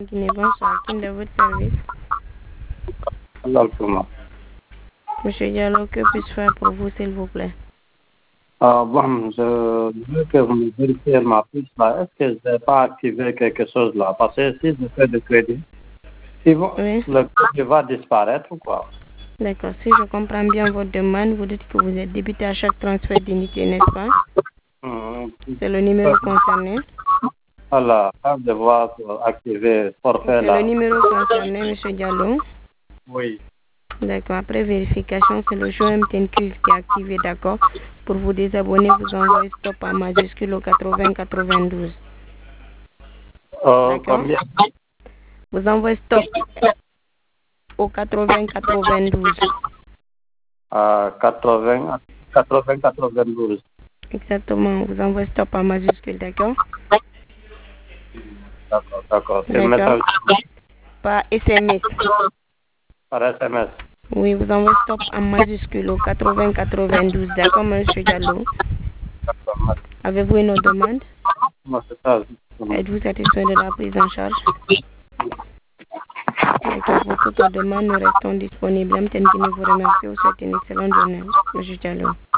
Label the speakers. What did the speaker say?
Speaker 1: Guinée, bonsoir. Qui est de votre service?
Speaker 2: Exactement.
Speaker 1: Monsieur Diallo, que puis-je faire pour vous, s'il vous plaît?
Speaker 2: Bon, je veux que vous me vérifiez ma puce là. Est-ce que je n'ai pas activé quelque chose là? Parce que si je fais de crédit,
Speaker 1: Oui.
Speaker 2: le crédit va disparaître ou quoi?
Speaker 1: D'accord. Si je comprends bien votre demande, vous dites que vous êtes débité à chaque transfert d'unité, n'est-ce pas? C'est le numéro concerné.
Speaker 2: Voilà, quand je vois activer forfait
Speaker 1: C'est le
Speaker 2: là.
Speaker 1: numéro concerné, Monsieur Diallo.
Speaker 2: Oui.
Speaker 1: D'accord. Après vérification, c'est le JMTNQ qui est activé, d'accord? Pour vous désabonner, vous envoyez stop en majuscule au 80-92. D'accord?
Speaker 2: Combien?
Speaker 1: Vous envoyez stop au 80-92.
Speaker 2: 92.
Speaker 1: Exactement. Vous envoyez stop en majuscule, d'accord?
Speaker 2: D'accord. C'est
Speaker 1: D'accord.
Speaker 2: message
Speaker 1: Par SMS.
Speaker 2: par SMS.
Speaker 1: Oui, vous envoyez stop en majuscule au 80-92. D'accord, Monsieur Diallo? Avez-vous une autre demande?
Speaker 2: Moi, c'est ça.
Speaker 1: Êtes-vous satisfait de la prise en charge? D'accord, pour toute demande, nous restons disponibles. Guinée vous remercie. Vous souhaite une excellente journée, Monsieur Diallo.